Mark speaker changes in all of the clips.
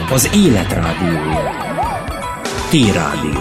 Speaker 1: az Élet Rádiója. T-Rádió.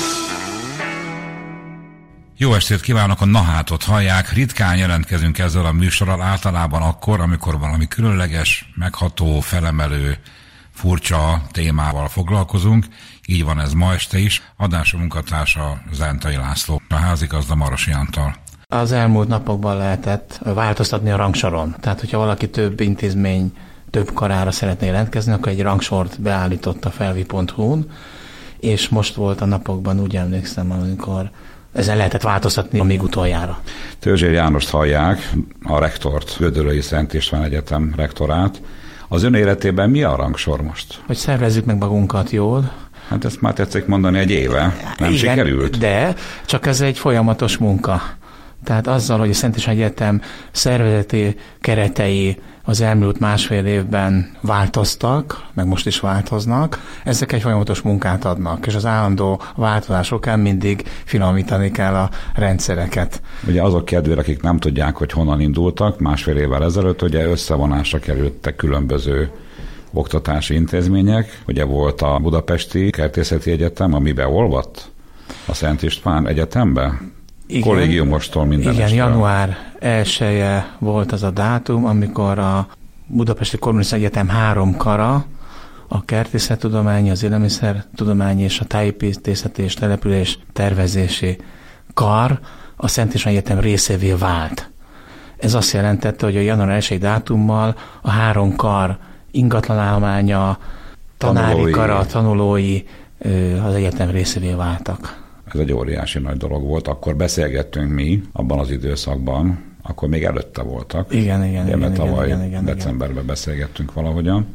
Speaker 2: Jó estét kívánok, a Nahátot hallják. Ritkán jelentkezünk ezzel a műsorral, általában akkor, amikor valami különleges, megható, felemelő, furcsa témával foglalkozunk. Így van ez ma este is. Adása munkatársa Zentai László, a házigazda Marosi Antal.
Speaker 3: Az elmúlt napokban lehetett változtatni a rangsoron. Tehát, hogyha valaki több intézmény, több karára szeretné jelentkezni, akkor egy rangsort beállított a felvi.hu-n, és most volt a napokban, úgy emlékszem, amikor ezen lehetett változtatni még utoljára.
Speaker 4: Törzsér Jánost hallják, a rektort, Gödöllői Szent István Egyetem rektorát. Az ön életében mi a rangsor most?
Speaker 3: Hogy szervezzük meg magunkat jól.
Speaker 4: Hát ezt már tetszik mondani egy éve. Nem
Speaker 3: igen,
Speaker 4: sikerült?
Speaker 3: De csak ez egy folyamatos munka. Tehát azzal, hogy a Szent István Egyetem szervezeti keretei az elmúlt másfél évben változtak, meg most is változnak, ezek egy folyamatos munkát adnak, és az állandó változásokán mindig finomítani kell a rendszereket.
Speaker 4: Ugye azok kedvére, akik nem tudják, hogy honnan indultak, másfél évvel ezelőtt ugye összevonásra kerültek különböző oktatási intézmények. Ugye volt a Budapesti Kertészeti Egyetem, amiben olvadt a Szent István Egyetembe. Kollégiumostól mindenestől.
Speaker 3: Igen, január 1-e volt az a dátum, amikor a Budapesti Korvinusz Egyetem 3 kara, a kertészettudományi, az élelmiszertudományi és a tájépítészeti és település tervezési kar a Szent István Egyetem részévé vált. Ez azt jelentette, hogy a január 1-i dátummal a 3 kar ingatlanállománya, tanári kara, tanulói az egyetem részévé váltak.
Speaker 4: Ez egy óriási nagy dolog volt. Akkor beszélgettünk mi abban az időszakban, akkor még előtte voltak.
Speaker 3: Igen.
Speaker 4: Tavaly decemberben beszélgettünk valahogyan,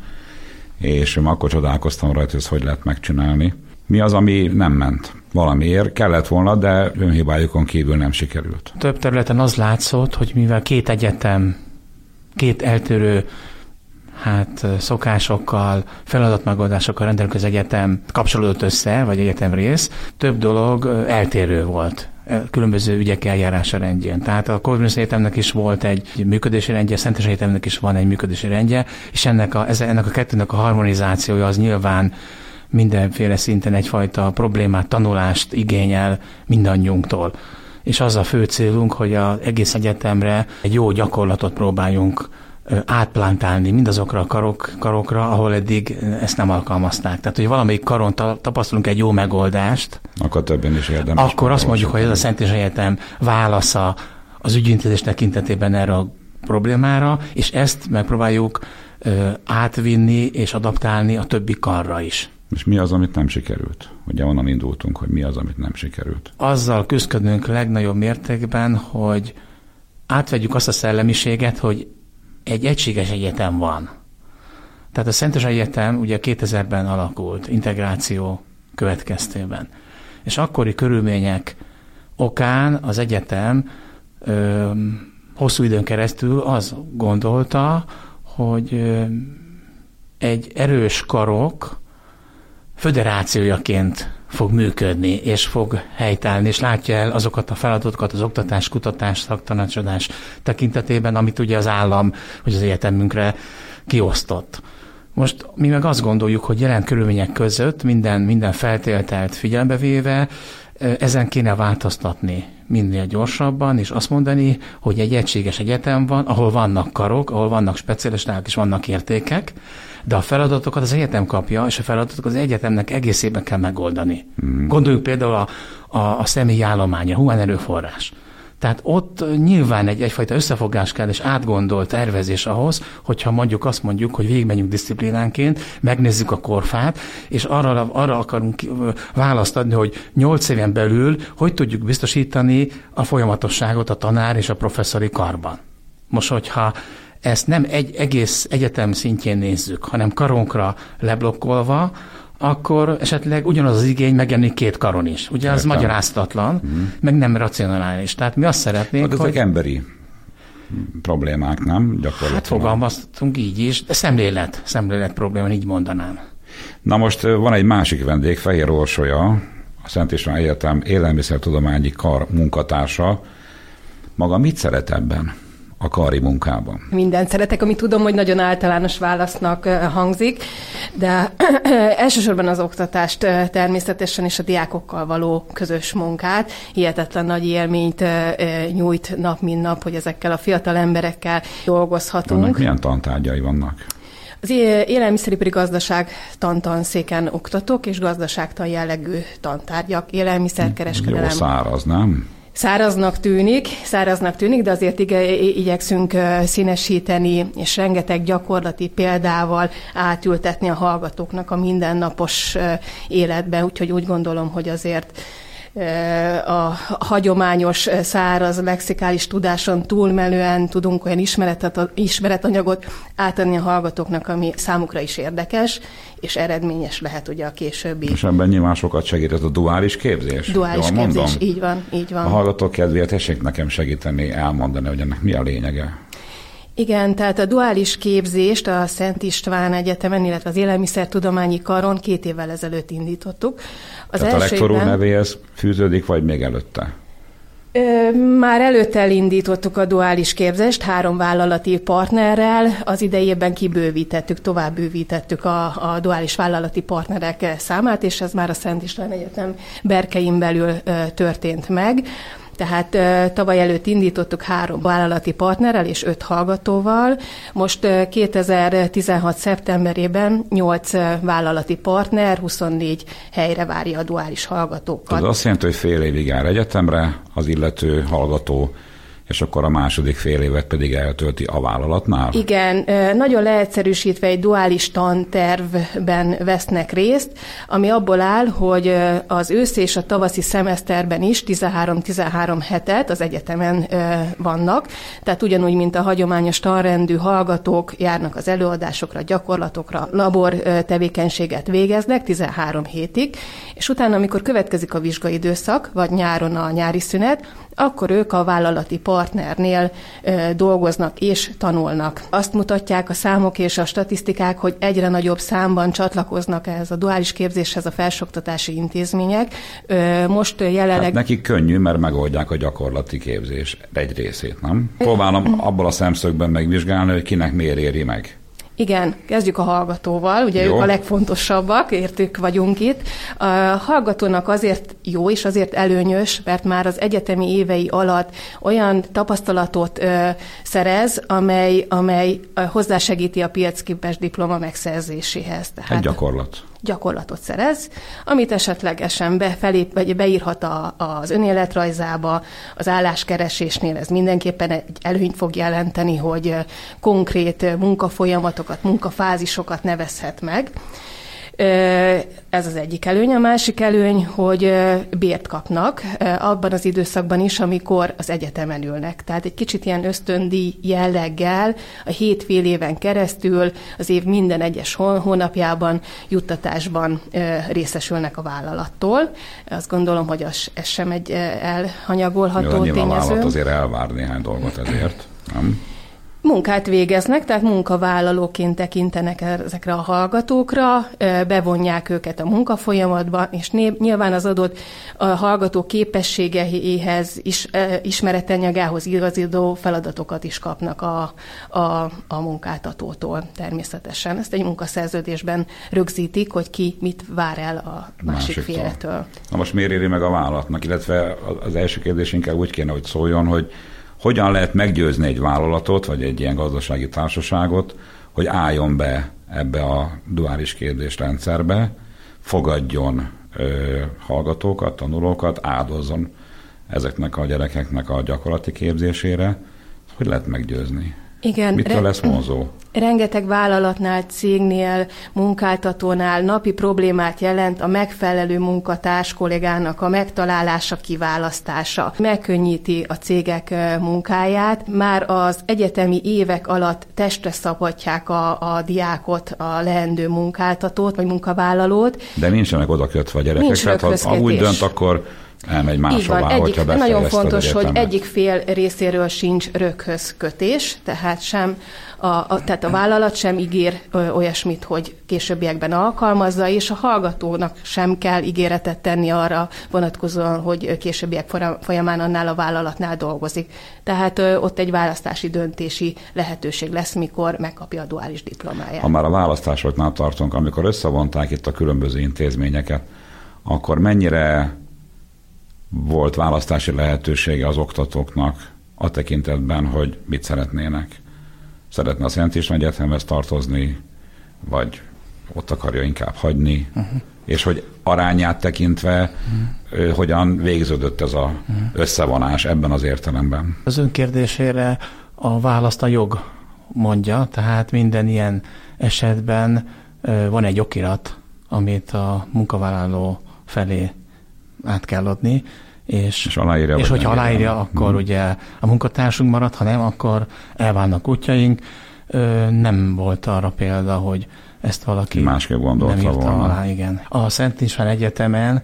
Speaker 4: és akkor csodálkoztam rajta, hogy ezt hogy lehet megcsinálni. Mi az, ami nem ment? Valamiért kellett volna, de önhibájukon kívül nem sikerült.
Speaker 3: Több területen az látszott, hogy mivel 2 egyetem, 2 eltérő szokásokkal, feladatmegoldásokkal rendelkező egyetem kapcsolódott össze, vagy egyetem rész, több dolog eltérő volt. Különböző ügyek eljárása rendjén. Tehát a Korvinusz Egyetemnek is volt egy működési rendje, a Szent István Egyetemnek is van egy működési rendje, és ennek a kettőnek a harmonizációja az nyilván mindenféle szinten egyfajta problémát, tanulást igényel mindannyiunktól. És az a fő célunk, hogy az egész egyetemre egy jó gyakorlatot próbáljunk átplántálni mindazokra a karokra, ahol eddig ezt nem alkalmazták. Tehát, hogy valamelyik karon tapasztalunk egy jó megoldást,
Speaker 4: akkor többen is érdemes.
Speaker 3: Akkor azt mondjuk, hogy ez a Szent István Egyetem válasza az ügyintézés tekintetében erre a problémára, és ezt megpróbáljuk átvinni és adaptálni a többi karra is.
Speaker 4: És mi az, amit nem sikerült? Ugye onnan indultunk, hogy mi az, amit nem sikerült.
Speaker 3: Azzal küzdködünk legnagyobb mértékben, hogy átvegyük azt a szellemiséget, hogy egy egységes egyetem van. Tehát a Szent István Egyetem ugye 2000-ben alakult, integráció következtében. És akkori körülmények okán az egyetem hosszú időn keresztül azt gondolta, hogy egy erős karok föderációjaként fog működni, és fog helytállni, és látja el azokat a feladatokat az oktatás, kutatás, szaktanácsadás tekintetében, amit ugye az állam, hogy az egyetemünkre kiosztott. Most mi meg azt gondoljuk, hogy jelen körülmények között minden feltételt figyelembe véve ezen kéne változtatni minél gyorsabban, és azt mondani, hogy egy egységes egyetem van, ahol vannak karok, ahol vannak specialisták és vannak értékek, de a feladatokat az egyetem kapja, és a feladatokat az egyetemnek egészében kell megoldani. Gondoljuk például a személyi állomány, a humán erőforrás. Tehát ott nyilván egyfajta összefogás kell, és átgondolt tervezés ahhoz, hogyha mondjuk azt mondjuk, hogy végigmenjünk disziplinánként, megnézzük a korfát, és arra akarunk választ adni, hogy 8 éven belül hogy tudjuk biztosítani a folyamatosságot a tanár és a professzori karban. Most, hogyha ezt nem egy egész egyetem szintjén nézzük, hanem karonkra leblokkolva, akkor esetleg ugyanaz az igény megjelenik 2 karon is. Ugye az magyaráztatlan, meg nem racionális. Tehát mi azt szeretnénk,
Speaker 4: hogy... Ezek emberi problémák, nem? Gyakorlatilag.
Speaker 3: Hát fogalmaztunk így is, de szemlélet probléma, így mondanám.
Speaker 4: Na most van egy másik vendég, Fehér Orsolya, a Szent István Egyetem élelmiszertudományi kar munkatársa. Maga mit szeret ebben? a kari munkában?
Speaker 5: Mindent szeretek, ami tudom, hogy nagyon általános válasznak hangzik, de elsősorban az oktatást természetesen és a diákokkal való közös munkát. Hihetetlen nagy élményt nyújt nap, mint nap, hogy ezekkel a fiatal emberekkel dolgozhatunk.
Speaker 4: Önnek milyen tantárgyai vannak?
Speaker 5: Az élelmiszeripari gazdaság tanszéken oktatok, és gazdaságtan jellegű tantárgyak, élelmiszerkereskedelem.
Speaker 4: Jó száraz, nem?
Speaker 5: Száraznak tűnik, de azért igyekszünk színesíteni, és rengeteg gyakorlati példával átültetni a hallgatóknak a mindennapos életben, úgyhogy úgy gondolom, hogy azért a hagyományos, száraz, lexikális tudáson túlmenően tudunk olyan ismeretanyagot átadni a hallgatóknak, ami számukra is érdekes, és eredményes lehet ugye a későbbi.
Speaker 4: És ebben nyilván sokat segít ez a duális képzés?
Speaker 5: Duális képzés, így van.
Speaker 4: A hallgatók kedvéért tessék nekem segíteni, elmondani, hogy ennek mi a lényege.
Speaker 5: Igen, tehát a duális képzést a Szent István Egyetemen, illetve az Élelmiszertudományi Karon 2 évvel ezelőtt indítottuk.
Speaker 4: Tehát a lektor úr nevéhez fűződik, vagy még előtte?
Speaker 5: Már előtte elindítottuk a duális képzést 3 vállalati partnerrel, az idejében tovább bővítettük a duális vállalati partnerek számát, és ez már a Szent István Egyetem berkein belül történt meg. Tehát tavaly előtt indítottuk 3 vállalati partnerrel és 5 hallgatóval. Most 2016. szeptemberében 8 vállalati partner, 24 helyre várja a duális hallgatókat.
Speaker 4: Ez azt jelenti, hogy fél évig jár egyetemre az illető hallgató, és akkor a második fél évet pedig eltölti a vállalatnál?
Speaker 5: Igen, nagyon leegyszerűsítve egy duális tantervben vesznek részt, ami abból áll, hogy az őszi és a tavaszi szemeszterben is 13 hetet az egyetemen vannak, tehát ugyanúgy, mint a hagyományos tanrendű hallgatók járnak az előadásokra, gyakorlatokra, labor tevékenységet végeznek 13 hétig, és utána, amikor következik a vizsgai időszak, vagy nyáron a nyári szünet, akkor ők a vállalati partnernél dolgoznak és tanulnak. Azt mutatják a számok és a statisztikák, hogy egyre nagyobb számban csatlakoznak ehhez a duális képzéshez a felsőoktatási intézmények. Most jelenleg...
Speaker 4: Hát nekik könnyű, mert megoldják a gyakorlati képzés egy részét, nem? Próbálom abból a szemszögben megvizsgálni, hogy kinek miért éri meg.
Speaker 5: Igen, kezdjük a hallgatóval, ugye
Speaker 4: jó.
Speaker 5: Ők a legfontosabbak, értük vagyunk itt. A hallgatónak azért jó és azért előnyös, mert már az egyetemi évei alatt olyan tapasztalatot szerez, amely hozzásegíti a piacképes diploma megszerzéséhez. Tehát
Speaker 4: egy
Speaker 5: gyakorlatot szerez, amit esetlegesen beírhat az önéletrajzába, az álláskeresésnél ez mindenképpen egy előnyt fog jelenteni, hogy konkrét munkafolyamatokat, munkafázisokat nevezhet meg. Ez az egyik előny. A másik előny, hogy bért kapnak abban az időszakban is, amikor az egyetemen ülnek. Tehát egy kicsit ilyen ösztöndíj jelleggel a 7 fél éven keresztül az év minden egyes hónapjában juttatásban részesülnek a vállalattól. Azt gondolom, hogy ez sem egy elhanyagolható tényező.
Speaker 4: A vállalat azért elvár néhány dolgot ezért, nem?
Speaker 5: Munkát végeznek, tehát munkavállalóként tekintenek ezekre a hallgatókra, bevonják őket a munkafolyamatba, és nyilván az adott hallgató képességeihez, ismeretanyagához igazodó feladatokat is kapnak a munkáltatótól természetesen. Ezt egy munkaszerződésben rögzítik, hogy ki mit vár el a másik féletől.
Speaker 4: Na most miért éri meg a vállalatnak, illetve az első kérdés inkább úgy kéne, hogy szóljon, hogy hogyan lehet meggyőzni egy vállalatot, vagy egy ilyen gazdasági társaságot, hogy álljon be ebbe a duális képzésrendszerbe, fogadjon hallgatókat, tanulókat, áldozzon ezeknek a gyerekeknek a gyakorlati képzésére. Hogy lehet meggyőzni?
Speaker 5: Igen.
Speaker 4: Mitől lesz vonzó?
Speaker 5: Rengeteg vállalatnál, cégnél, munkáltatónál napi problémát jelent a megfelelő munkatárs kollégának a megtalálása, kiválasztása. Megkönnyíti a cégek munkáját. Már az egyetemi évek alatt testre szabhatják a diákot, a leendő munkáltatót vagy munkavállalót.
Speaker 4: De nincsenek oda kötve a gyerekek. Tehát ha úgy dönt, akkor elmegy máshová, hogyha befejezted
Speaker 5: nagyon fontos,
Speaker 4: egyetemet.
Speaker 5: hogy egyik fél részéről sincs röghöz kötés, tehát tehát a vállalat sem ígér olyasmit, hogy későbbiekben alkalmazza, és a hallgatónak sem kell ígéretet tenni arra vonatkozóan, hogy későbbiek folyamán annál a vállalatnál dolgozik. Tehát ott egy választási döntési lehetőség lesz, mikor megkapja a duális diplomáját.
Speaker 4: Ha már a választásoknál tartunk, amikor összevonták itt a különböző intézményeket, akkor mennyire volt választási lehetősége az oktatóknak a tekintetben, hogy mit szeretnének? Szeretne a Szent István Egyetemhez tartozni, vagy ott akarja inkább hagyni, és hogy arányát tekintve hogyan végződött ez az összevonás ebben az értelemben?
Speaker 3: Az ön kérdésére a választ a jog mondja, tehát minden ilyen esetben van egy okirat, amit a munkavállaló felé át kell adni, és hogyha aláírja, akkor ugye a munkatársunk marad, ha nem, akkor elválnak útjaink. Nem volt arra példa, hogy ezt valaki
Speaker 4: másképp gondolta
Speaker 3: nem írta
Speaker 4: volna.
Speaker 3: alá, igen. A Szent István Egyetemen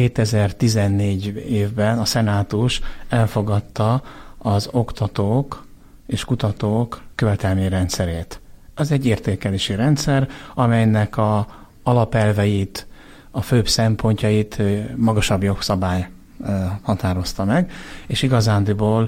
Speaker 3: 2014 évben a szenátus elfogadta az oktatók és kutatók követelményrendszerét. Az egy értékelési rendszer, amelynek a alapelveit, a főbb szempontjait magasabb jogszabály határozta meg, és igazándiból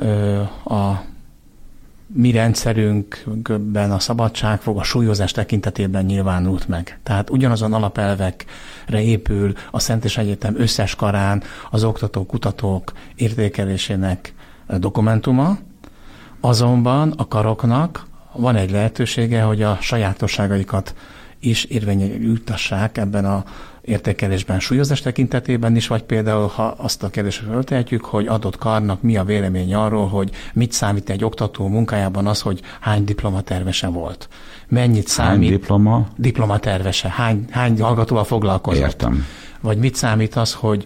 Speaker 3: a mi rendszerünkben a szabadságfog a súlyozás tekintetében nyilvánult meg. Tehát ugyanazon alapelvekre épül a Szent István Egyetem összes karán az oktatók-kutatók értékelésének dokumentuma, azonban a karoknak van egy lehetősége, hogy a sajátosságaikat is érvényesítassák ebben a értékelésben, súlyozás tekintetében is, vagy például, ha azt a kérdést föltehetjük, hogy adott karnak mi a vélemény arról, hogy mit számít egy oktató munkájában az, hogy hány diplomatervese volt. Mennyit számít...
Speaker 4: Hány
Speaker 3: diplomatervese? Hány hallgatóval foglalkozott?
Speaker 4: Értem.
Speaker 3: Vagy mit számít az, hogy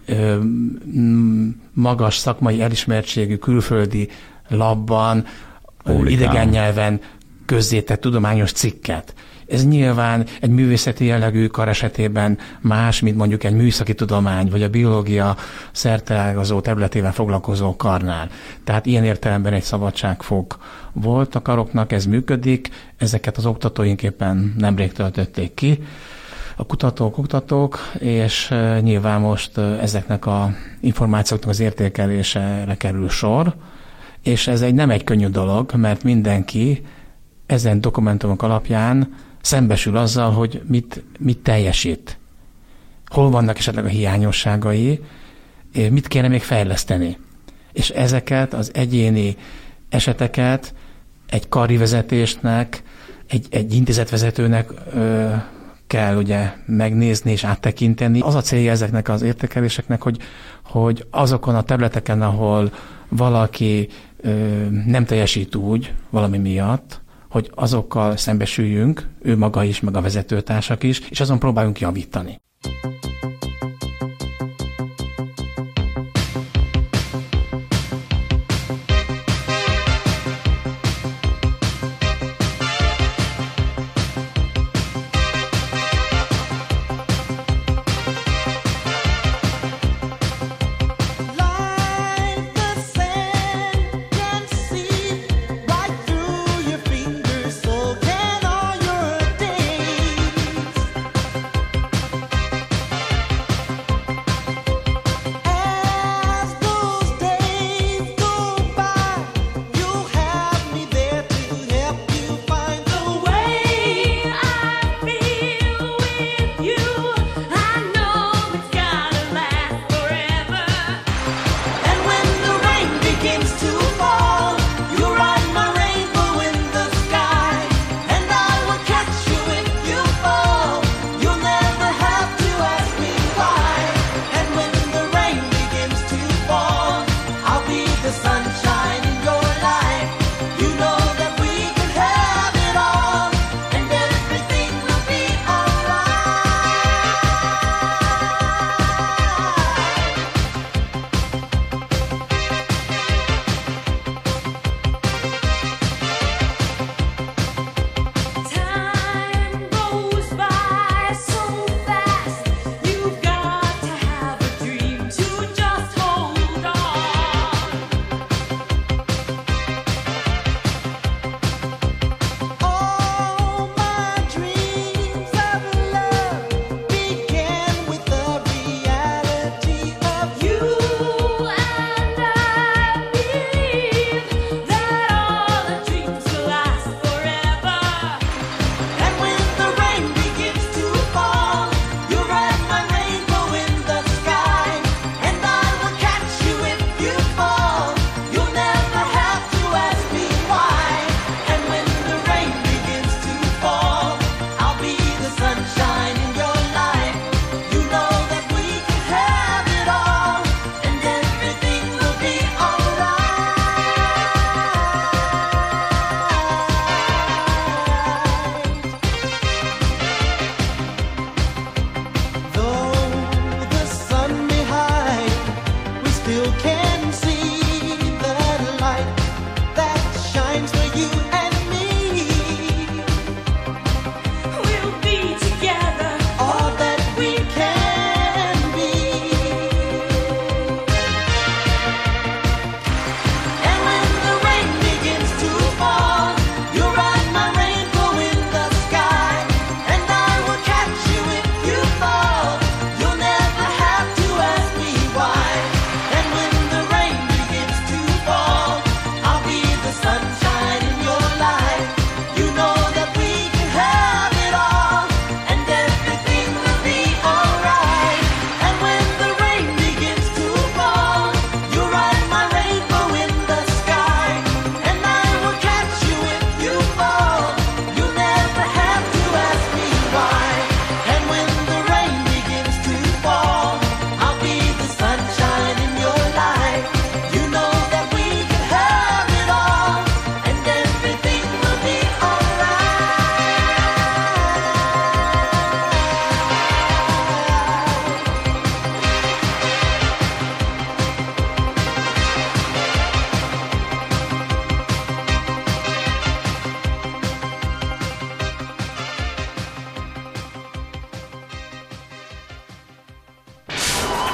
Speaker 3: magas szakmai elismertségű külföldi labban, idegen nyelven közzétett tudományos cikket. Ez nyilván egy művészeti jellegű kar esetében más, mint mondjuk egy műszaki tudomány, vagy a biológia szerteágazó területével foglalkozó karnál. Tehát ilyen értelemben egy szabadságfok volt a karoknak, ez működik, ezeket az oktatóink éppen nemrég töltötték ki. A kutatók, és nyilván most ezeknek az információknak az értékelésére kerül sor, és ez nem egy könnyű dolog, mert mindenki ezen dokumentumok alapján szembesül azzal, hogy mit teljesít. Hol vannak esetleg a hiányosságai, mit kéne még fejleszteni. És ezeket az egyéni eseteket egy kari vezetésnek, egy intézetvezetőnek kell ugye megnézni és áttekinteni. Az a célja ezeknek az értékeléseknek, hogy azokon a területeken, ahol valaki nem teljesít úgy valami miatt, hogy azokkal szembesüljünk, ő maga is, meg a vezetőtársak is, és azon próbáljunk javítani.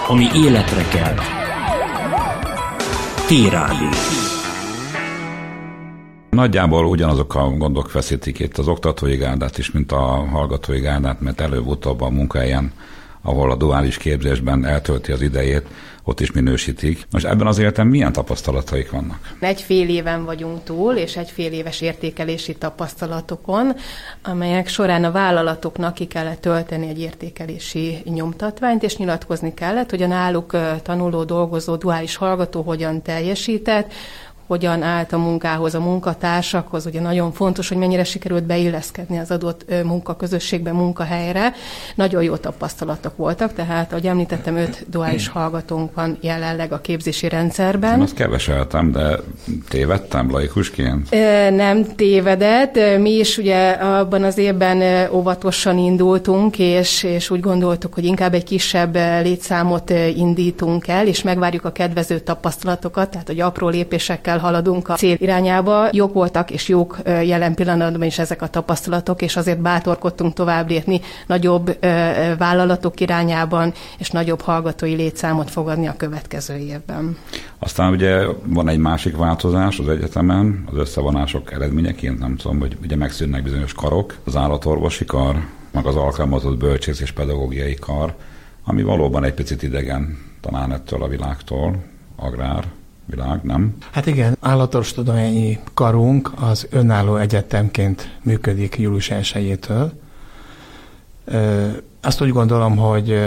Speaker 1: ami életre kelt. T-Rádió.
Speaker 4: Nagyjából ugyanazok a gondok feszítik itt az oktatói gárdát is, mint a hallgatói gárdát, mert előbb-utóbb a munkahelyen, ahol a duális képzésben eltölti az idejét, ott is minősítik. Most ebben az életben milyen tapasztalataik vannak?
Speaker 5: 1,5 éven vagyunk túl, és 1,5 éves értékelési tapasztalatokon, amelyek során a vállalatoknak ki kellett tölteni egy értékelési nyomtatványt, és nyilatkozni kellett, hogy a náluk tanuló, dolgozó, duális hallgató hogyan teljesített, hogyan állt a munkához, a munkatársakhoz. Ugye nagyon fontos, hogy mennyire sikerült beilleszkedni az adott munkaközösségbe, munkahelyre. Nagyon jó tapasztalatok voltak, tehát, ahogy említettem, 5 duális hallgatónk van jelenleg a képzési rendszerben.
Speaker 4: Én azt keveseltem, de tévedtem laikusként?
Speaker 5: Nem tévedett. Mi is ugye abban az évben óvatosan indultunk, és úgy gondoltuk, hogy inkább egy kisebb létszámot indítunk el, és megvárjuk a kedvező tapasztalatokat, tehát hogy apró lépésekkel haladunk a cél irányába. Jók voltak, és jók jelen pillanatban is ezek a tapasztalatok, és azért bátorkodtunk tovább lépni nagyobb vállalatok irányában, és nagyobb hallgatói létszámot fogadni a következő évben.
Speaker 4: Aztán ugye van egy másik változás az egyetemen, az összevonások eredményeként, nem tudom, hogy ugye megszűnnek bizonyos karok, az állatorvosi kar, meg az alkalmazott bölcsész és pedagógiai kar, ami valóban egy picit idegen talán ettől a világtól, agrár világ, nem?
Speaker 3: Hát igen, állatorvostudományi karunk az önálló egyetemként működik július 1-től. Azt úgy gondolom, hogy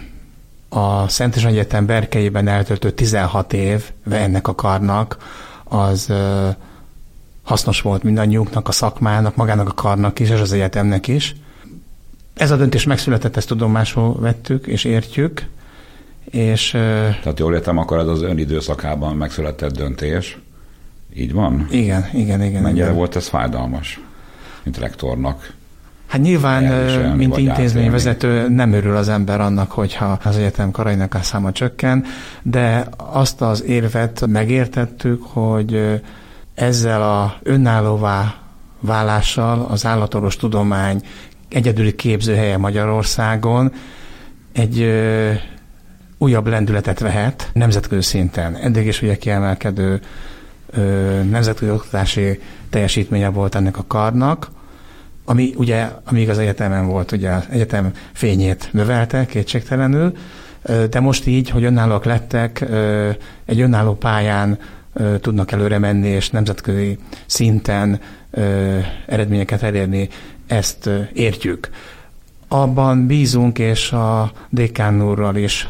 Speaker 3: a Szent István Egyetem berkeiben eltöltött 16 év ennek a karnak, az hasznos volt mindannyiunknak, a szakmának, magának a karnak is, és az egyetemnek is. Ez a döntés megszületett, ezt tudomásul vettük, és értjük. És,
Speaker 4: tehát jól értem, akkor ez az ön időszakában megszületett döntés. Így van?
Speaker 3: Igen.
Speaker 4: Mennyire volt ez fájdalmas, mint rektornak?
Speaker 3: Hát nyilván, mint intézményvezető nem örül az ember annak, hogyha az egyetem karainak a száma csökken, de azt az érvet megértettük, hogy ezzel a önállóvá válással az állatorvostudomány egyedüli képzőhelye Magyarországon egy újabb lendületet vehet nemzetközi szinten. Eddig is ugye kiemelkedő nemzetközi oktatási teljesítménye volt ennek a karnak, ami ugye, amíg az egyetemen volt, ugye az egyetem fényét növelte kétségtelenül, de most így, hogy önállóak lettek, egy önálló pályán tudnak előre menni, és nemzetközi szinten eredményeket elérni, ezt értjük. Abban bízunk, és a dékán úrral is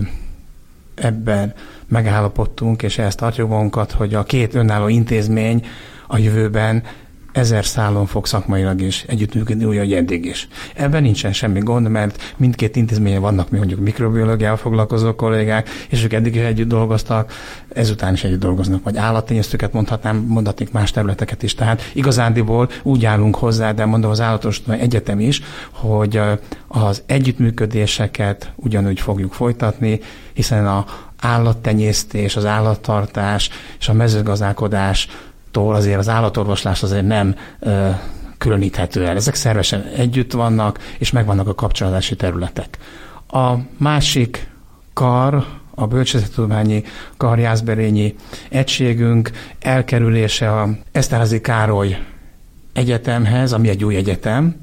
Speaker 3: ebben megállapodtunk, és ezt tartjuk magunkat, hogy a 2 önálló intézmény a jövőben 1000 szálon fog szakmailag is együttműködni, úgy, ahogy eddig is. Ebben nincsen semmi gond, mert mindkét intézményen vannak mondjuk mikrobiológiával foglalkozó kollégák, és ők eddig is együtt dolgoztak, ezután is együtt dolgoznak, vagy állattenyésztőket mondhatnék más területeket is. Tehát igazándiból úgy állunk hozzá, de mondom az állatorvostudományi egyetem is, hogy az együttműködéseket ugyanúgy fogjuk folytatni, hiszen az állattenyésztés, az állattartás és a mezőgazdálkodás azért az állatorvoslás azért nem különíthető el. Ezek szervesen együtt vannak, és megvannak a kapcsolódási területek. A másik kar, a bölcsészettudományi kar Jászberényi egységünk elkerülése a Eszterházy Károly Egyetemhez, ami egy új egyetem.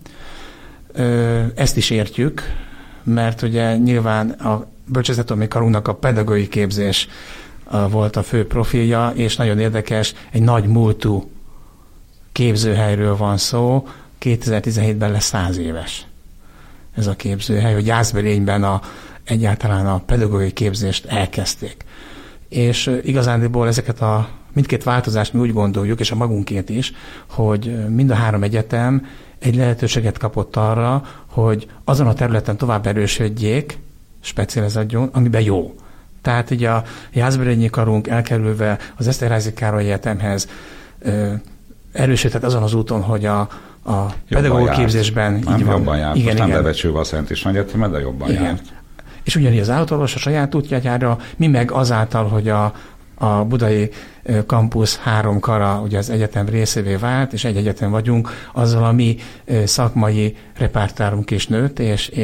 Speaker 3: Ezt is értjük, mert ugye nyilván a bölcsészettudományi karunknak a pedagógiai képzés volt a fő profilja, és nagyon érdekes, egy nagy múltú képzőhelyről van szó, 2017-ben lesz 100 éves ez a képzőhely, hogy Jászberényben egyáltalán a pedagógiai képzést elkezdték. És igazándiból ezeket a mindkét változást mi úgy gondoljuk, és a magunkét is, hogy mind a 3 egyetem egy lehetőséget kapott arra, hogy azon a területen tovább erősödjék, specializáljon, amiben jó. Tehát ugye a Jászberényi karunk elkerülve az Eszterházy Károly Egyetemhez erősödhet azon az úton, hogy a pedagógiai képzésben
Speaker 4: így van. Jobban járt.
Speaker 3: Igen,
Speaker 4: nem bebecsülve a Szent István Egyetemet, de jobban járt.
Speaker 3: És ugyanígy az állatorvos a saját útjára, mi meg azáltal, hogy a budai kampusz 3 kara ugye az egyetem részévé vált, és egy egyetem vagyunk, azzal a mi szakmai repertoárunk is nőtt,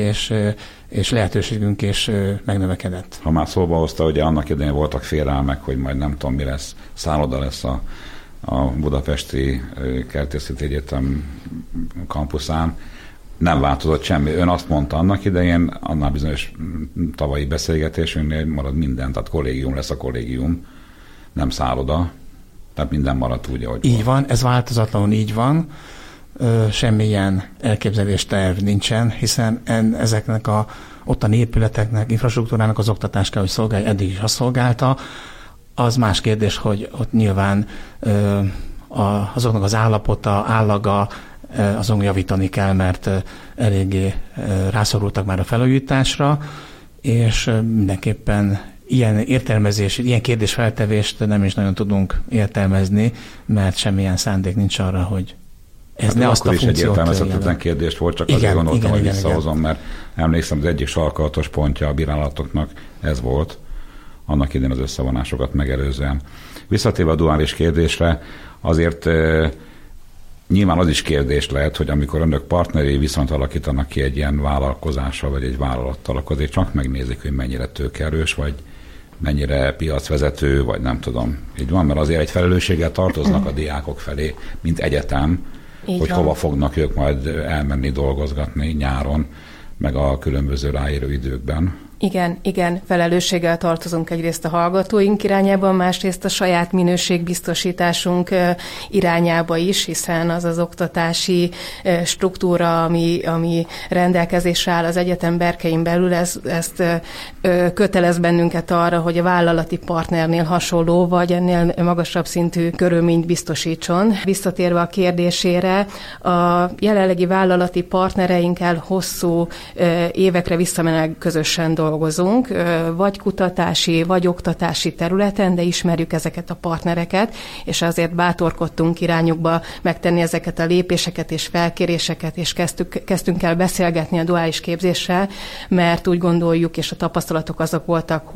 Speaker 3: és lehetőségünk is megnövekedett.
Speaker 4: Ha már szóba hozta, hogy annak idején voltak félelmek, hogy majd nem tudom mi lesz, szálloda lesz a budapesti Kertészeti Egyetem kampuszán, nem változott semmi. Ön azt mondta annak idején, annál bizonyos tavalyi beszélgetésünknél marad minden, tehát kollégium lesz a kollégium, nem szálloda, tehát minden maradt úgy, ahogy
Speaker 3: így van, ez változatlanul így van, semmilyen elképzelésterv nincsen, hiszen ezeknek a ottani épületeknek, infrastruktúrának az oktatás kell, hogy szolgálja, eddig is azt szolgálta. Az más kérdés, hogy ott nyilván azoknak az állapota, állaga, azon javítani kell, mert eléggé rászorultak már a felújításra, és mindenképpen ilyen értelmezés, ilyen kérdésfeltevést nem is nagyon tudunk értelmezni, mert semmilyen szándék nincs arra, hogy ez ne azt a funkciót. Akkor is egy
Speaker 4: értelmezhetetlen kérdés volt, csak azért gondoltam, hogy visszahozom, mert emlékszem, az egyik sarkalatos pontja a bírálatoknak ez volt, annak idején az összevonásokat megelőzően. Visszatérve a duális kérdésre, azért nyilván az is kérdés lehet, hogy amikor önök partneri viszont alakítanak ki egy ilyen vállalkozással, vagy egy vállalattal, akkor azért csak megnézik, hogy mennyire tőkeerős, vagy mennyire piacvezető, vagy nem tudom. Így van, mert azért egy felelősséggel tartoznak a diákok felé, mint egyetem, így hogy van. Hova fognak ők majd elmenni dolgozgatni nyáron, meg a különböző ráérő időkben.
Speaker 5: Igen, felelősséggel tartozunk egyrészt a hallgatóink irányában, másrészt a saját minőségbiztosításunk irányába is, hiszen az az oktatási struktúra, ami rendelkezésre áll az egyetem berkein belül, ezt kötelez bennünket arra, hogy a vállalati partnernél hasonló, vagy ennél magasabb szintű körülményt biztosítson. Visszatérve a kérdésére, a jelenlegi vállalati partnereinkkel hosszú évekre visszamenőleg közösen dolgozunk, vagy kutatási, vagy oktatási területen, de ismerjük ezeket a partnereket, és azért bátorkodtunk irányukba megtenni ezeket a lépéseket és felkéréseket, és kezdtünk el beszélgetni a duális képzéssel, mert úgy gondoljuk, és a tapasztalatok azok voltak,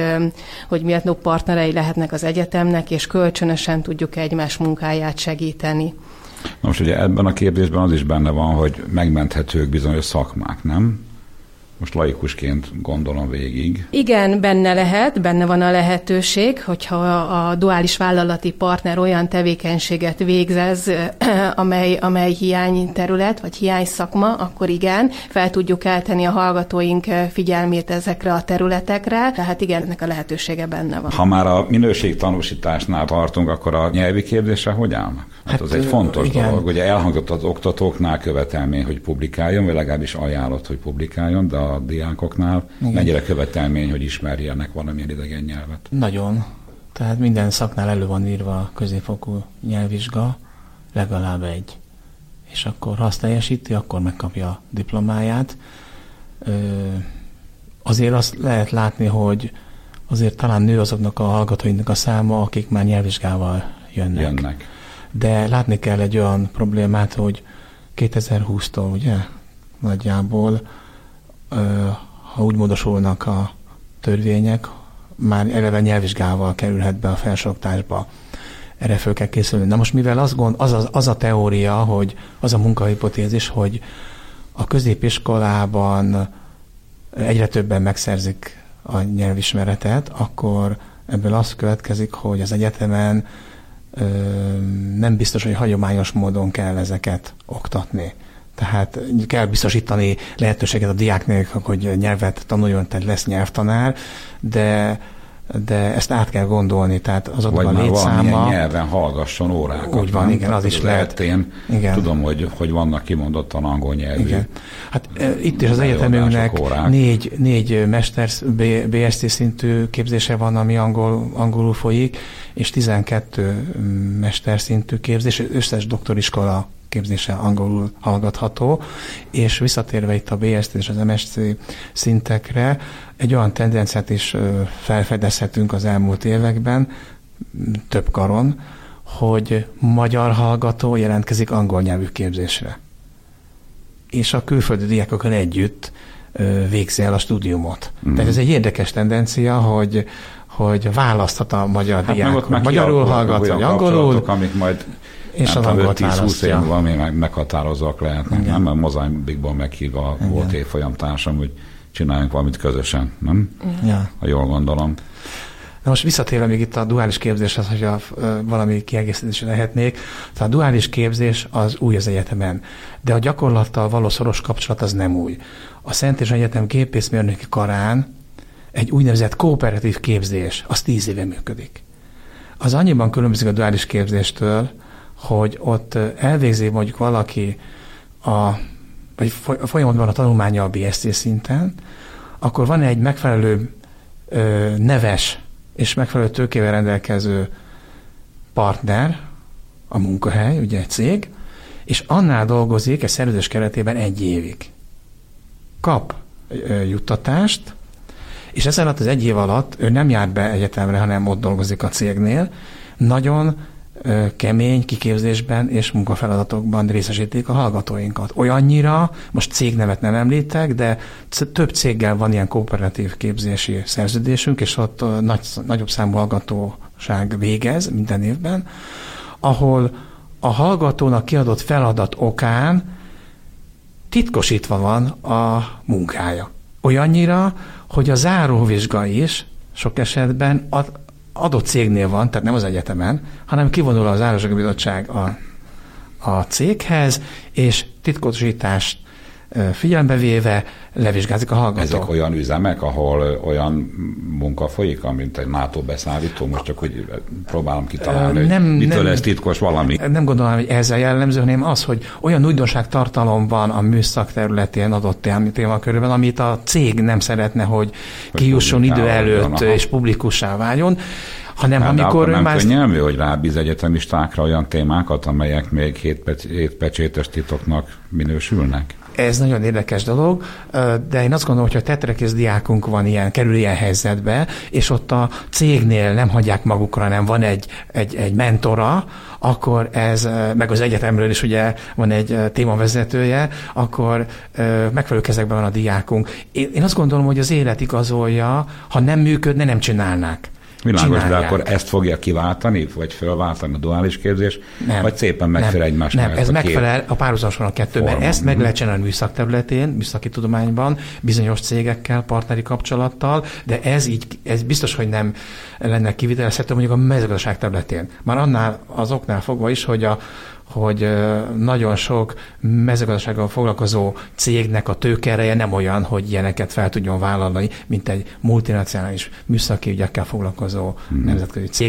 Speaker 5: hogy méltó partnerei lehetnek az egyetemnek, és kölcsönösen tudjuk egymás munkáját segíteni.
Speaker 4: Na most ugye ebben a képzésben az is benne van, hogy megmenthetők bizonyos szakmák, nem? Most laikusként gondolom végig. Igen,
Speaker 5: benne van a lehetőség, hogyha a duális vállalati partner olyan tevékenységet végez, amely hiányterület, vagy hiányszakma, akkor igen, fel tudjuk eltenni a hallgatóink figyelmét ezekre a területekre, tehát igen, ennek a lehetősége benne van.
Speaker 4: Ha már a minőségtanúsításnál tartunk, akkor a nyelvi képzésre hogy állnak? Hát az egy fontos dolog. Ugye elhangzott az oktatóknál követelmény, hogy publikáljon, vagy legalábbis ajánlott, hogy publikáljon, de a diákoknál mennyire követelmény, hogy ismerjenek valamilyen idegen nyelvet?
Speaker 3: Nagyon. Tehát minden szaknál elő van írva a középfokú nyelvvizsga, legalább egy. És akkor, ha azt teljesíti, akkor megkapja a diplomáját. Azért azt lehet látni, hogy azért talán nő azoknak a hallgatóinknak a száma, akik már nyelvvizsgával jönnek. De látni kell egy olyan problémát, hogy 2020-tól ugye nagyjából, ha úgy módosulnak a törvények, már eleve nyelvvizsgával kerülhet be a felsőoktatásba. Erre föl kell készülni. Na most mivel az a teória, hogy az a munkahipotézis, hogy a középiskolában egyre többen megszerzik a nyelvismeretet, akkor ebből az következik, hogy az egyetemen nem biztos, hogy hagyományos módon kell ezeket oktatni. Tehát kell biztosítani lehetőséget a diáknak, hogy nyelvet tanuljon, tehát lesz nyelvtanár, de ezt át kell gondolni, tehát azokban a létszáma...
Speaker 4: Vagy már valamilyen nyelven hallgasson órákat.
Speaker 3: Úgy van, igen, az is lehet.
Speaker 4: Én tudom, hogy vannak kimondottan angol nyelvű.
Speaker 3: Igen. Hát itt is az egyetemünknek 4 BSc szintű képzése van, ami angolul folyik, és 12 mesterszintű képzés, összes doktoriskola képzése angolul hallgatható, és visszatérve itt a BSc és az MSc szintekre, egy olyan tendenciát is felfedezhetünk az elmúlt években, több karon, hogy magyar hallgató jelentkezik angol nyelvű képzésre. És a külföldi diákokkal együtt végzi el a stúdiumot. Tehát ez egy érdekes tendencia, hogy választhat a magyar diák,
Speaker 4: meg
Speaker 3: magyarul hallgat, vagy angolul,
Speaker 4: amik majd
Speaker 3: és az angolt
Speaker 4: 10-20 év múlva még meghatározóak lehetnek. Igen. Nem, a Mozaikból meghív a volt évfolyam társam, hogy csináljunk valamit közösen, nem?
Speaker 3: Ja.
Speaker 4: Ha jól gondolom.
Speaker 3: Na most visszatérve még itt a duális képzéshez, hogy valami kiegészítés lehetnék. Tehát a duális képzés az új az egyetemen, de a gyakorlattal való szoros kapcsolat az nem új. A Szent István Egyetem gépészmérnöki karán egy úgynevezett kooperatív képzés, az 10 éve működik. Az annyiban különbözik a duális képzéstől, hogy ott elvégzi mondjuk valaki vagy folyamatban a tanulmánya a BSc szinten, akkor van egy megfelelő neves és megfelelő tőkével rendelkező partner, a munkahely, ugye egy cég, és annál dolgozik egy szerződés keretében 1 évig. Kap juttatást, és ez alatt az 1 év alatt ő nem jár be egyetemre, hanem ott dolgozik a cégnél, nagyon kemény kiképzésben és munkafeladatokban részesítik a hallgatóinkat. Olyannyira, most cégnevet nem említek, de több céggel van ilyen kooperatív képzési szerződésünk, és ott nagyobb számú hallgatóság végez minden évben, ahol a hallgatónak kiadott feladat okán titkosítva van a munkája. Olyannyira, hogy a záróvizsga is sok esetben adott cégnél van, tehát nem az egyetemen, hanem kivonul az Záróvizsgai Bizottság a céghez, és titkosítást figyelembe véve levizsgázik a hallgató.
Speaker 4: Ezek olyan üzemek, ahol olyan munka folyik, mint egy NATO beszállító, most csak hogy próbálom kitalálni, hogy mitől ez titkos valami.
Speaker 3: Nem gondolom, hogy ezzel jellemző, hanem az, hogy olyan újdonságtartalom van a műszak területén adott témakörben, amit a cég nem szeretne, hogy kijusson idő előtt és publikussá váljon, hanem amikor
Speaker 4: nem könnyelmű, hogy rábíz egyetemistákra olyan témákat, amelyek még hétpecsétes titoknak minősülnek?
Speaker 3: Ez nagyon érdekes dolog, de én azt gondolom, hogy ha tetrekész diákunk van kerül ilyen helyzetbe, és ott a cégnél nem hagyják magukra, hanem van egy mentora, akkor ez, meg az egyetemről is ugye van egy témavezetője, akkor megfelelő kezekben van a diákunk. Én azt gondolom, hogy az élet igazolja, ha nem működne, nem csinálnák.
Speaker 4: Világos, de akkor ezt fogja kiváltani, vagy fölváltani a duális képzés, vagy szépen megfelel egymás mellett?
Speaker 3: Nem, ez megfelel a párhuzamosan a kettőben. Ezt meg lehet csinálni műszak területén, műszaki tudományban, bizonyos cégekkel, partneri kapcsolattal, de ez biztos, hogy nem lenne kivitelezhető mondjuk a mezőgazdaság területén. Már annál az oknál fogva is, hogy nagyon sok mezőgazdasággal foglalkozó cégnek a tőkeereje nem olyan, hogy ilyeneket fel tudjon vállalni, mint egy multinacionális műszaki ügyekkel foglalkozó nemzetközi cég.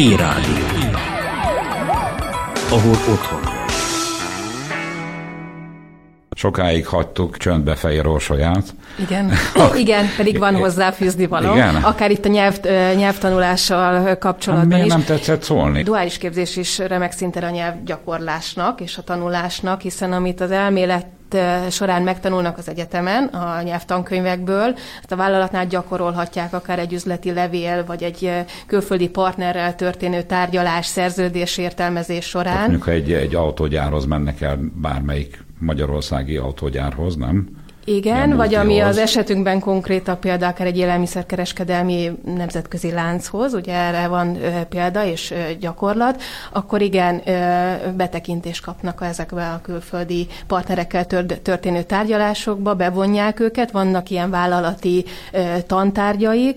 Speaker 1: T-Rádió, ahol otthon.
Speaker 4: Sokáig hagytuk csöndbe Fehér Orsolyát.
Speaker 5: Igen. Igen, pedig van hozzáfűzni való. Igen? Akár itt a nyelvtanulással kapcsolatban
Speaker 4: miért
Speaker 5: is.
Speaker 4: Nem tetszett szólni?
Speaker 5: Duális képzés is remek szinten a nyelvgyakorlásnak és a tanulásnak, hiszen amit az elmélet során megtanulnak az egyetemen, a nyelvtankönyvekből, ezt a vállalatnál gyakorolhatják akár egy üzleti levél, vagy egy külföldi partnerrel történő tárgyalás, szerződés értelmezés során.
Speaker 4: Tehát mondjuk, ha egy autógyárhoz mennek el bármelyik magyarországi autógyárhoz, nem?
Speaker 5: Igen, vagy ami az esetünkben konkrétabb példa, akár egy élelmiszerkereskedelmi nemzetközi lánchoz, ugye erre van példa és gyakorlat, akkor igen, betekintést kapnak ezekbe a külföldi partnerekkel történő tárgyalásokba, bevonják őket, vannak ilyen vállalati tantárgyaik,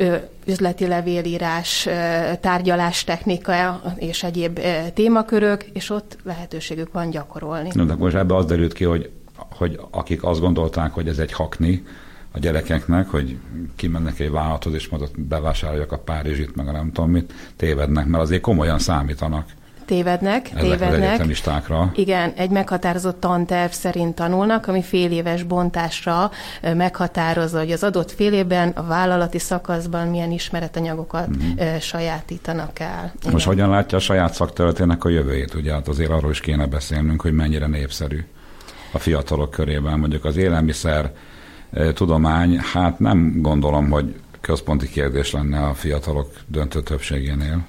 Speaker 5: üzleti levélírás, tárgyalástechnika és egyéb témakörök, és ott lehetőségük van gyakorolni.
Speaker 4: De most ebbe az derült ki, hogy akik azt gondolták, hogy ez egy hakni a gyerekeknek, hogy kimennek egy vállalathoz, és majd ott bevásárolják a Párizsit, meg a nem tudom mit, tévednek, mert azért komolyan számítanak.
Speaker 5: Tévednek.
Speaker 4: Az egyetemistákra.
Speaker 5: Igen, egy meghatározott tanterv szerint tanulnak, ami fél éves bontásra meghatározza, hogy az adott fél évben a vállalati szakaszban milyen ismeretanyagokat sajátítanak el. Igen.
Speaker 4: Most hogyan látja a saját szakterületének a jövőjét? Ugye hát azért arról is kéne beszélnünk, hogy mennyire népszerű a fiatalok körében. Mondjuk az élelmiszer tudomány, hát nem gondolom, hogy központi kérdés lenne a fiatalok döntő többségénél.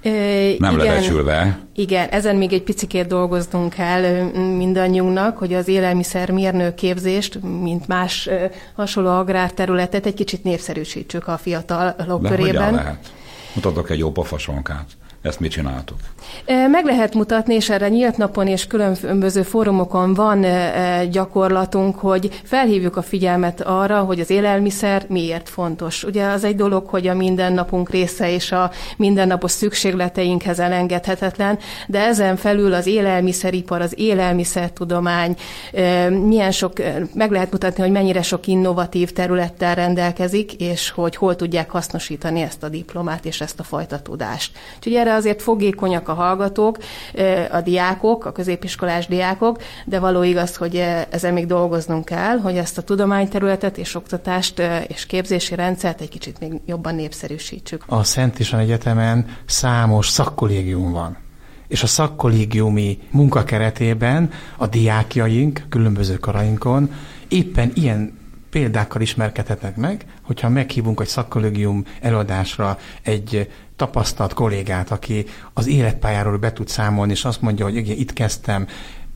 Speaker 4: Nem lebecsülve.
Speaker 5: Igen, ezen még egy picikét dolgoznunk kell mindannyiunknak, hogy az élelmiszermérnök képzést, mint más hasonló agrárterületet egy kicsit népszerűsítsük a fiatalok körében.
Speaker 4: De hogyan lehet? Mutatok egy jó pofasonkát. Ezt mit csináltuk?
Speaker 5: Meg lehet mutatni, és erre nyílt napon és különböző fórumokon van gyakorlatunk, hogy felhívjuk a figyelmet arra, hogy az élelmiszer miért fontos. Ugye az egy dolog, hogy a mindennapunk része és a mindennapos szükségleteinkhez elengedhetetlen, de ezen felül az élelmiszeripar, az élelmiszertudomány milyen sok, meg lehet mutatni, hogy mennyire sok innovatív területtel rendelkezik, és hogy hol tudják hasznosítani ezt a diplomát és ezt a fajta tudást. Úgyhogy erre azért fogékonyak a hallgatók, a diákok, a középiskolás diákok, de való igaz, hogy ezen még dolgoznunk kell, hogy ezt a tudományterületet és oktatást és képzési rendszert egy kicsit még jobban népszerűsítsük.
Speaker 3: A Szent István Egyetemen számos szakkollégium van. És a szakkollégiumi munka keretében a diákjaink különböző karainkon éppen ilyen példákkal ismerkedhetnek meg, hogyha meghívunk egy szakkollégium előadásra egy tapasztalt kollégát, aki az életpályáról be tud számolni, és azt mondja, hogy igen, itt kezdtem,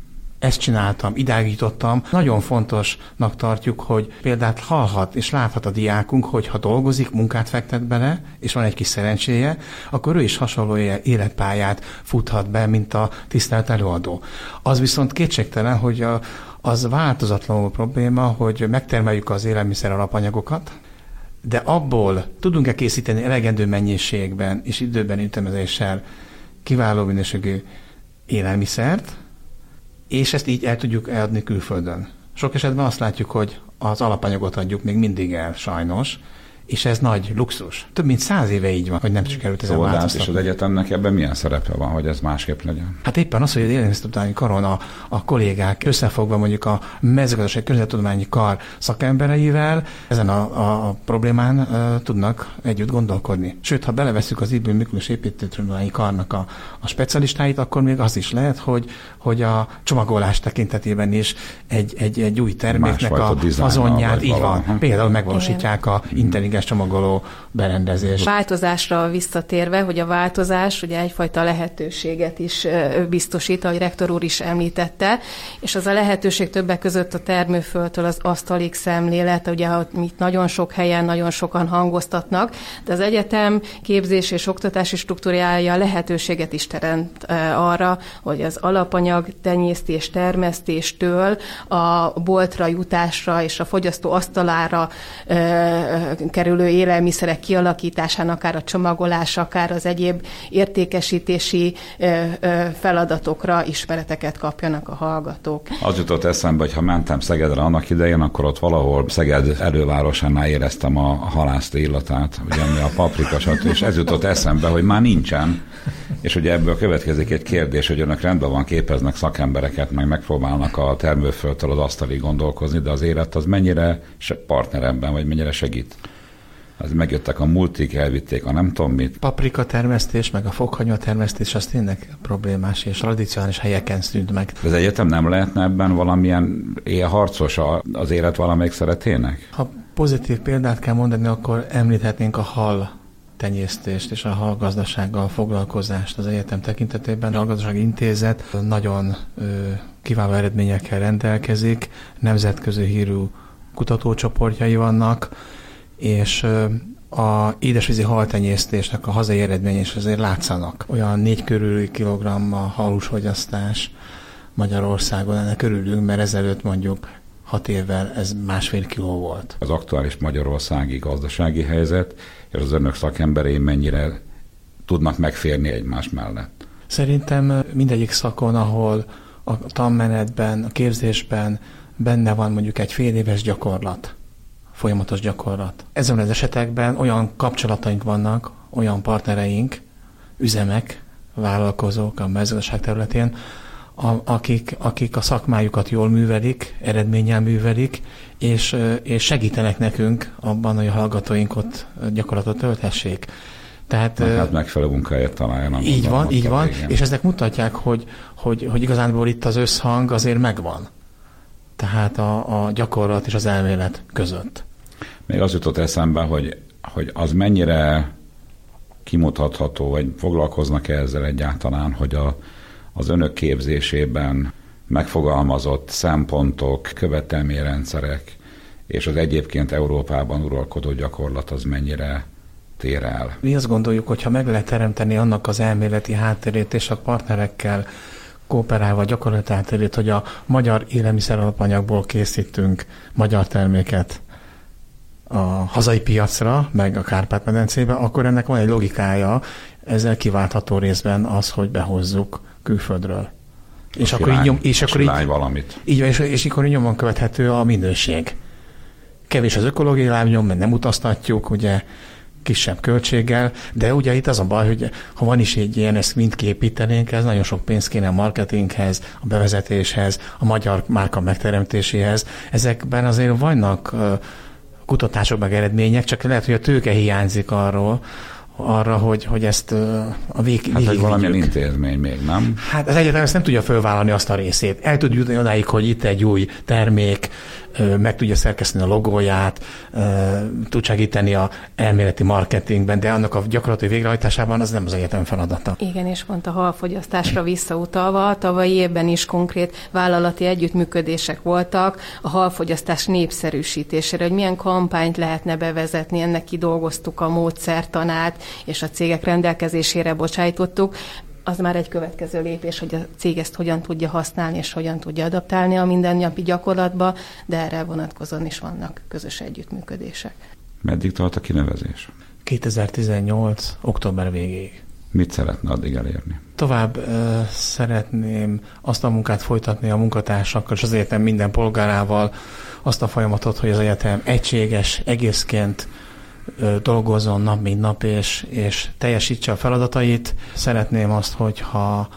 Speaker 3: ezt csináltam, idáig jutottam. Nagyon fontosnak tartjuk, hogy példát hallhat és láthat a diákunk, hogy ha dolgozik, munkát fektet bele, és van egy kis szerencséje, akkor ő is hasonló életpályát futhat be, mint a tisztelt előadó. Az viszont kétségtelen, hogy az változatlanul probléma, hogy megtermeljük az élelmiszer alapanyagokat, de abból tudunk-e készíteni elegendő mennyiségben és időben ütemezéssel kiváló minőségű élelmiszert, és ezt így el tudjuk eladni külföldön. Sok esetben azt látjuk, hogy az alapanyagot adjuk még mindig el, sajnos, és ez nagy luxus. Több mint 100 éve így van, hogy nem sikerült ezen változtatni.
Speaker 4: És az egyetemnek ebben milyen szerepe van, hogy ez másképp legyen?
Speaker 3: Hát éppen az, hogy az élelmiszertudományi karon a kollégák összefogva mondjuk a mezőgazdasági környezettudományi kar szakembereivel ezen a problémán tudnak együtt gondolkodni. Sőt, ha belevesszük az Ybl Miklós építőtudományi karnak a specialistáit, akkor még az is lehet, hogy a csomagolás tekintetében is egy új terméknek a fazonját, így van, például megvalósítják a intelligens csomagoló berendezés.
Speaker 5: Változásra visszatérve, hogy a változás ugye egyfajta lehetőséget is biztosít, ahogy rektor úr is említette, és az a lehetőség többek között a termőföldtől az asztalig szemlélet, ugye amit nagyon sok helyen, nagyon sokan hangoztatnak, de az egyetem képzés és oktatási struktúrája lehetőséget is teremt arra, hogy az alapanyag tenyésztés, termesztéstől a boltra jutásra és a fogyasztó asztalára kerülő kerülő élelmiszerek kialakításán, akár a csomagolás, akár az egyéb értékesítési feladatokra ismereteket kapjanak a hallgatók.
Speaker 4: Az jutott eszembe, hogy ha mentem Szegedre annak idején, akkor ott valahol Szeged elővárosánál éreztem a halászlé illatát, ugye a paprikasat, és ez jutott eszembe, hogy már nincsen. És ugye ebből következik egy kérdés, hogy önök rendben van, képeznek szakembereket, meg megpróbálnak a termőföldtől az asztalig gondolkozni, de az élet az mennyire partner ebben, vagy mennyire segít? Az megjöttek a multik, elvitték a nem tudom mit.
Speaker 3: Paprika termesztés, meg a fokhagyma termesztés az tényleg problémás, és tradicionális helyeken szűnt meg.
Speaker 4: De az egyetem nem lehetne ebben valamilyen élharcos az élet valamelyik szeretének?
Speaker 3: Ha pozitív példát kell mondani, akkor említhetnénk a hal tenyésztést és a halgazdasággal foglalkozást az egyetem tekintetében. A Halgazdasági Intézet nagyon kiváló eredményekkel rendelkezik, nemzetközi hírű kutatócsoportjai vannak, és a édesvízi haltenyésztésnek a hazai eredményei is azért látszanak. Olyan 4 körüli kilogramm a halhúsfogyasztás Magyarországon, ennek örülünk, mert ezelőtt mondjuk 6 évvel ez 1,5 kiló volt.
Speaker 4: Az aktuális magyarországi gazdasági helyzet és az önök szakemberei mennyire tudnak megférni egymás mellett?
Speaker 3: Szerintem mindegyik szakon, ahol a tanmenetben, a képzésben benne van mondjuk egy fél éves gyakorlat, folyamatos gyakorlat. Ezen az esetekben olyan kapcsolataink vannak, olyan partnereink, üzemek, vállalkozók a mezőgazdaság területén, akik a szakmájukat jól művelik, eredménnyel művelik, és segítenek nekünk abban, hogy a hallgatóink ott gyakorlatot tölthessék. Tehát,
Speaker 4: hát megfelelő munkáért találjanak.
Speaker 3: Így van, és ezek mutatják, hogy igazánból itt az összhang azért megvan. Tehát a gyakorlat és az elmélet között.
Speaker 4: Még az jutott eszembe, hogy az mennyire kimutatható, vagy foglalkoznak ezzel egyáltalán, hogy az önök képzésében megfogalmazott szempontok, követelményrendszerek és az egyébként Európában uralkodó gyakorlat az mennyire tér el.
Speaker 3: Mi azt gondoljuk, hogy ha meg lehet teremteni annak az elméleti hátterét és a partnerekkel kooperálva a gyakorlati hátterét, hogy a magyar élelmiszer alapanyagból készítünk magyar terméket a hazai piacra, meg a Kárpát-medencébe, akkor ennek van egy logikája, ezzel kiváltható részben az, hogy behozzuk külföldről. És akkor így nyomon követhető a minőség. Kevés az ökológiai lábnyom, mert nem utaztatjuk, ugye kisebb költséggel, de ugye itt az a baj, hogy ha van is egy ilyen, ezt mind kiépítenénk, ez nagyon sok pénz kéne a marketinghez, a bevezetéshez, a magyar márka megteremtéséhez. Ezekben azért vannak kutatások meg eredmények, csak lehet, hogy a tőke hiányzik arra, hogy ezt a végig
Speaker 4: hát, valamilyen intézmény még, nem?
Speaker 3: Hát az egyetem ezt nem tudja fölvállalni azt a részét. El tud jutni odáig, hogy itt egy új termék, meg tudja szerkeszteni a logóját, tud segíteni a elméleti marketingben, de annak a gyakorlati végrehajtásában az nem az egyetem feladata.
Speaker 5: Igen, és pont a halfogyasztásra visszautalva, a tavalyi évben is konkrét vállalati együttműködések voltak a halfogyasztás népszerűsítésére, hogy milyen kampányt lehetne bevezetni, ennek kidolgoztuk a módszertanát, és a cégek rendelkezésére bocsájtottuk. Az már egy következő lépés, hogy a cég ezt hogyan tudja használni, és hogyan tudja adaptálni a mindennapi gyakorlatba, de erre vonatkozóan is vannak közös együttműködések.
Speaker 4: Meddig tart a kinevezés?
Speaker 3: 2018. október végéig.
Speaker 4: Mit szeretne addig elérni?
Speaker 3: Tovább szeretném azt a munkát folytatni a munkatársakkal, és az egyetem minden polgárával azt a folyamatot, hogy az egyetem egységes egészként dolgozzon nap mint nap, és teljesítse a feladatait. Szeretném azt, hogyha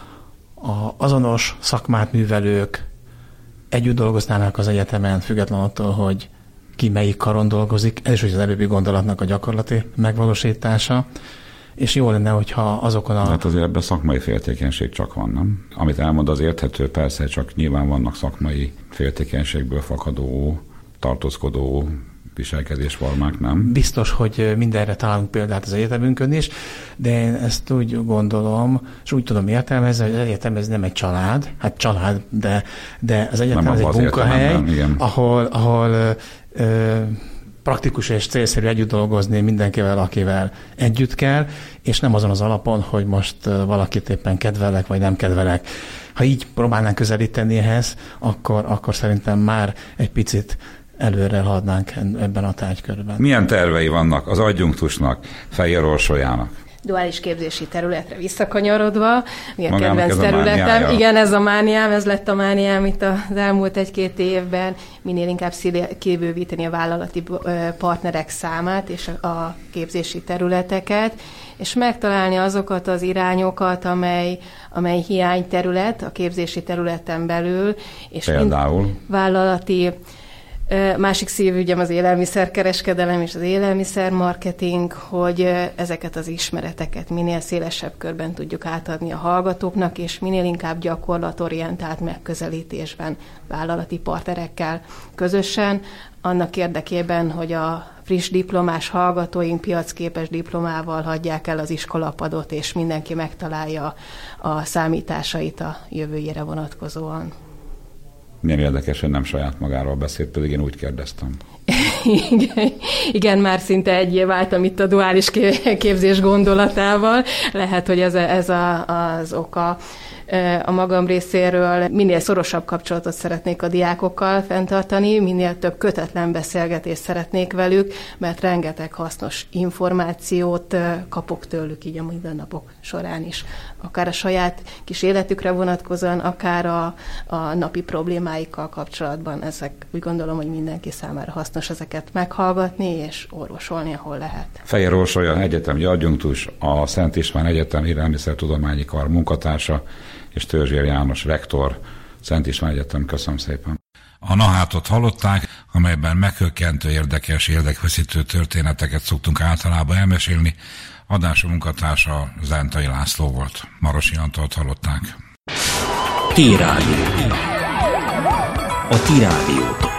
Speaker 3: azonos szakmát művelők együtt dolgoznának az egyetemen, függetlenül attól, hogy ki melyik karon dolgozik. Ez is az előbbi gondolatnak a gyakorlati megvalósítása. És jó lenne, hogyha azokon a...
Speaker 4: Hát azért ebben szakmai féltékenység csak van, nem? Amit elmond, az érthető, persze, csak nyilván vannak szakmai féltékenységből fakadó, tartózkodó viselkedésformák, nem?
Speaker 3: Biztos, hogy mindenre találunk példát az egyetemünkön is, de én ezt úgy gondolom, és úgy tudom értelmezni, hogy az egyetem ez nem egy család, hát család, de az egyetem ez egy munkahely, ahol praktikus és célszerű együtt dolgozni mindenkivel, akivel együtt kell, és nem azon az alapon, hogy most valakit éppen kedvelek, vagy nem kedvelek. Ha így próbálnánk közelíteni ehhez, akkor szerintem már egy picit előre haladnánk ebben a tárgykörben.
Speaker 4: Milyen tervei vannak az adjunktusnak, Fejér Orsolyának?
Speaker 5: Duális képzési területre visszakanyarodva, mi a kedvenc területem. Igen, ez a mániám, ez lett a mániám itt az elmúlt 1-2 évben, minél inkább kibővíteni a vállalati partnerek számát és a képzési területeket, és megtalálni azokat az irányokat, amely hiányterület a képzési területen belül, és
Speaker 4: például
Speaker 5: vállalati. Másik szívügyem az élelmiszerkereskedelem és az élelmiszermarketing, hogy ezeket az ismereteket minél szélesebb körben tudjuk átadni a hallgatóknak, és minél inkább gyakorlatorientált megközelítésben vállalati partnerekkel közösen, annak érdekében, hogy a friss diplomás hallgatóink piacképes diplomával hagyják el az iskolapadot, és mindenki megtalálja a számításait a jövőjére vonatkozóan.
Speaker 4: Milyen érdekes, hogy nem saját magáról beszélt, pedig én úgy kérdeztem.
Speaker 5: Igen, már szinte egyé váltam itt a duális képzés gondolatával. Lehet, hogy ez az oka. A magam részéről minél szorosabb kapcsolatot szeretnék a diákokkal fenntartani, minél több kötetlen beszélgetést szeretnék velük, mert rengeteg hasznos információt kapok tőlük így a mindennapok során is. Akár a saját kis életükre vonatkozóan, akár a napi problémáikkal kapcsolatban. Ezek úgy gondolom, hogy mindenki számára hasznos ezeket meghallgatni és orvosolni, ahol lehet.
Speaker 4: Fejér Orsolya egyetemi adjunktus, a Szent István Egyetem Élelmiszertudományi Kar munkatársa, és Törzsér János rektor, Szent István Egyetem. Köszönöm szépen.
Speaker 2: A Nahátot hallották, amelyben meghökkentő, érdekes, érdekfeszítő történeteket szoktunk általában elmesélni. Adású munkatársa Zentai László volt. Marosi Antalt hallották.
Speaker 1: T-Rádió. A T-Rádiót.